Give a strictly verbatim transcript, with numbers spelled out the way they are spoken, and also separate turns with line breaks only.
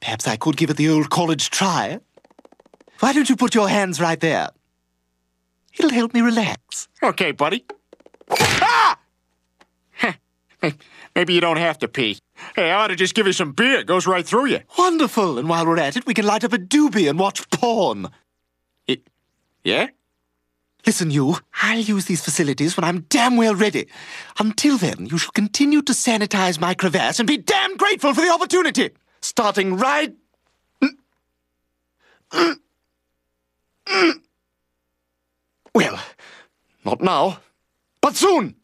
Perhaps I could give it the old college try. Why don't you put your hands right there? It'll help me relax.
Okay, buddy. Ah! Maybe you don't have to pee. Hey, I ought to just give you some beer. It goes right through you.
Wonderful. And while we're at it, we can light up a doobie and watch porn.
It, yeah?
Listen, you, I'll use these facilities when I'm damn well ready. Until then, you shall continue to sanitize my crevasse and be damn grateful for the opportunity. Starting right... Well, not now, but soon.